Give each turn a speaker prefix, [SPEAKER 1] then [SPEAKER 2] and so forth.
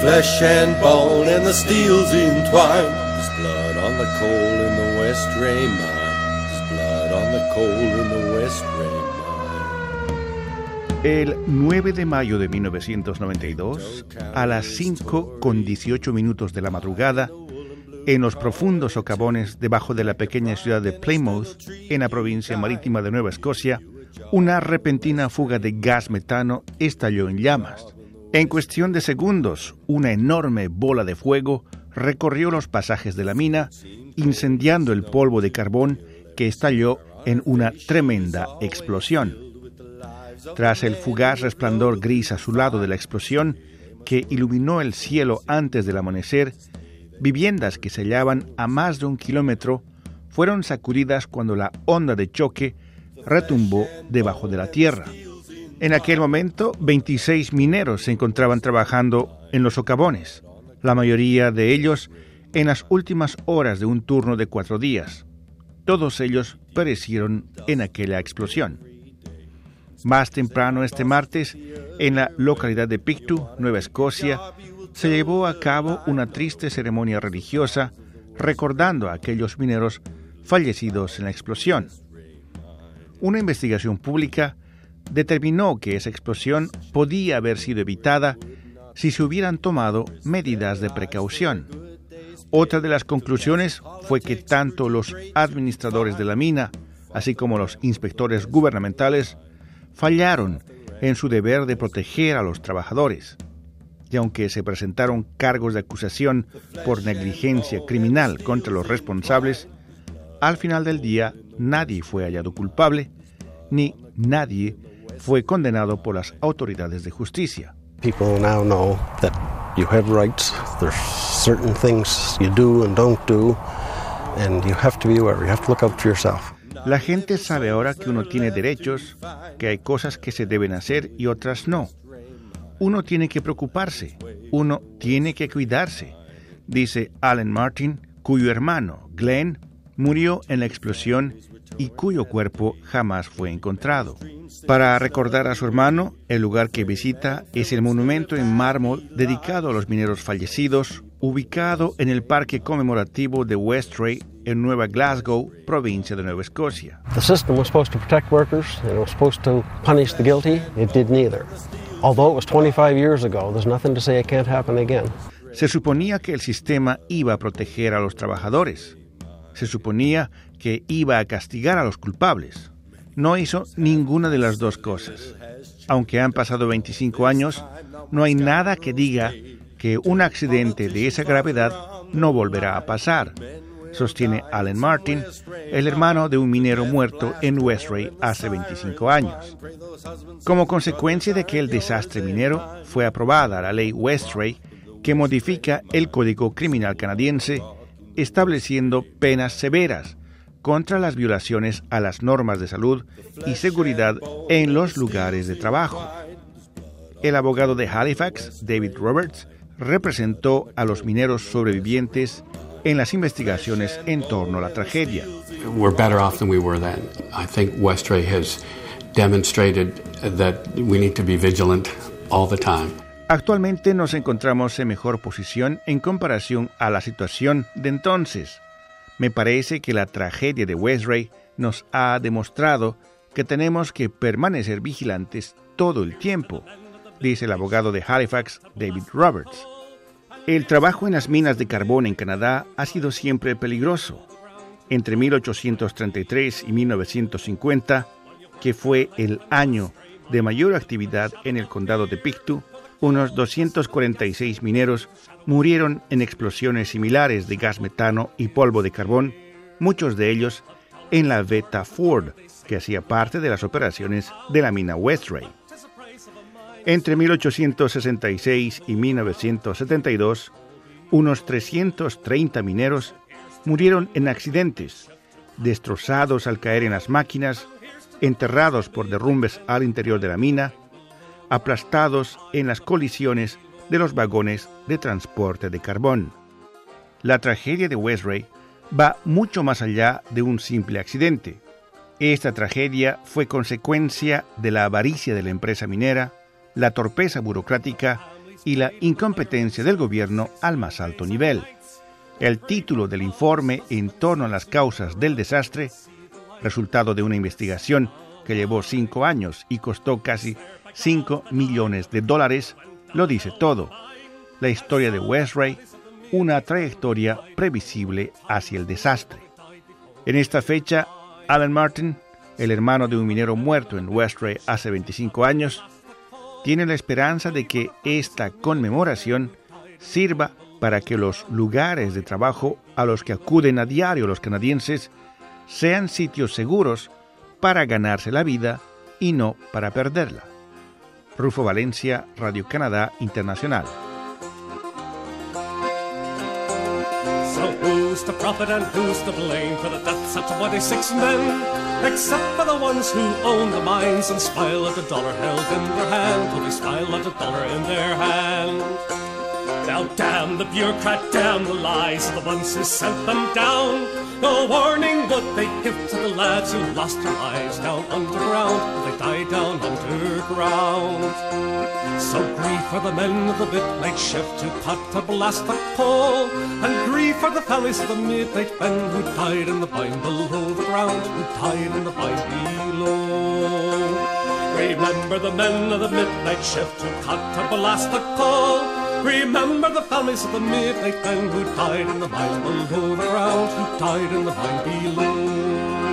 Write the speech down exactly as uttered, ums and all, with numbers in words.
[SPEAKER 1] flesh and bone and the steel's entwined. There's blood on the coal in the West Ray mine. There's blood on the coal in the West Ray mine.
[SPEAKER 2] El nueve de mayo de mil novecientos noventa y dos, a las cinco con dieciocho minutos de la madrugada, en los profundos socavones debajo de la pequeña ciudad de Plymouth, en la provincia marítima de Nueva Escocia, una repentina fuga de gas metano estalló en llamas. En cuestión de segundos, una enorme bola de fuego recorrió los pasajes de la mina, incendiando el polvo de carbón que estalló en una tremenda explosión. Tras el fugaz resplandor gris azulado de la explosión, que iluminó el cielo antes del amanecer, viviendas que se hallaban a más de un kilómetro fueron sacudidas cuando la onda de choque retumbó debajo de la tierra. En aquel momento, veintiséis mineros se encontraban trabajando en los socavones, la mayoría de ellos en las últimas horas de un turno de cuatro días. Todos ellos perecieron en aquella explosión. Más temprano este martes, en la localidad de Pictou, Nueva Escocia, se llevó a cabo una triste ceremonia religiosa recordando a aquellos mineros fallecidos en la explosión. Una investigación pública determinó que esa explosión podía haber sido evitada si se hubieran tomado medidas de precaución. Otra de las conclusiones fue que tanto los administradores de la mina, así como los inspectores gubernamentales, fallaron en su deber de proteger a los trabajadores. Y aunque se presentaron cargos de acusación por negligencia criminal contra los responsables, al final del día nadie fue hallado culpable, ni nadie fue condenado por las autoridades de justicia.
[SPEAKER 3] People now know that you have rights. There's certain things you do and don't do, and you have to be aware. You have to look out for yourself.
[SPEAKER 2] La gente sabe ahora que uno tiene derechos, que hay cosas que se deben hacer y otras no. Uno tiene que preocuparse, uno tiene que cuidarse, dice Alan Martin, cuyo hermano, Glenn, murió en la explosión y cuyo cuerpo jamás fue encontrado. Para recordar a su hermano, el lugar que visita es el monumento en mármol dedicado a los mineros fallecidos, ubicado en el parque conmemorativo de West Ray, en Nueva Glasgow, provincia de Nueva Escocia.
[SPEAKER 3] The system was supposed to protect workers and it was supposed to punish the guilty. It did neither. Although it was twenty-five years ago, there's nothing to say it can't happen again.
[SPEAKER 2] Se suponía que el sistema iba a proteger a los trabajadores. Se suponía que iba a castigar a los culpables. No hizo ninguna de las dos cosas. Aunque han pasado veinticinco años, no hay nada que diga que un accidente de esa gravedad no volverá a pasar, sostiene Alan Martin, el hermano de un minero muerto en West Ray hace veinticinco años. Como consecuencia de aquel desastre minero, fue aprobada la ley West Ray, que modifica el Código Criminal canadiense, estableciendo penas severas contra las violaciones a las normas de salud y seguridad en los lugares de trabajo. El abogado de Halifax, David Roberts, representó a los mineros sobrevivientes en las investigaciones en torno a la tragedia.
[SPEAKER 4] We're better off than we were then. I think West Ray has demonstrated that we need to be vigilant all the time.
[SPEAKER 2] Actualmente nos encontramos en mejor posición en comparación a la situación de entonces. Me parece que la tragedia de West Ray nos ha demostrado que tenemos que permanecer vigilantes todo el tiempo, dice el abogado de Halifax, David Roberts. El trabajo en las minas de carbón en Canadá ha sido siempre peligroso. Entre mil ochocientos treinta y tres y mil novecientos cincuenta, que fue el año de mayor actividad en el condado de Pictou, unos doscientos cuarenta y seis mineros murieron en explosiones similares de gas metano y polvo de carbón, muchos de ellos en la veta Ford, que hacía parte de las operaciones de la mina West Ray. Entre mil ochocientos sesenta y seis y mil novecientos setenta y dos, unos trescientos treinta mineros murieron en accidentes, destrozados al caer en las máquinas, enterrados por derrumbes al interior de la mina, aplastados en las colisiones de los vagones de transporte de carbón. La tragedia de West Ray va mucho más allá de un simple accidente. Esta tragedia fue consecuencia de la avaricia de la empresa minera, la torpeza burocrática y la incompetencia del gobierno al más alto nivel. El título del informe en torno a las causas del desastre, resultado de una investigación que llevó cinco años y costó casi cinco millones de dólares, lo dice todo. La historia de West Ray, una trayectoria previsible hacia el desastre. En esta fecha, Alan Martin, el hermano de un minero muerto en West Ray hace veinticinco años, tiene la esperanza de que esta conmemoración sirva para que los lugares de trabajo a los que acuden a diario los canadienses sean sitios seguros para ganarse la vida y no para perderla. Rufo Valencia, Radio Canadá Internacional.
[SPEAKER 5] So who's to profit and who's to blame for the deaths of twenty-six men? Except for the ones who own the mines and smile at the dollar held in their hand. Till they smile at the dollar in their hand. Now damn the bureaucrat, damn the lies of the ones who sent them down. No warning would they give to the lads who lost their lives down underground. They died down underground. So grief for the men of the midnight shift who cut to blast the coal, and grief for the families of the midnight men who died in the mine below the ground, who died in the mine below. Remember the men of the midnight shift who cut to blast the coal. Remember the families of the midnight men who died in the mine below the ground, who died in the mine below.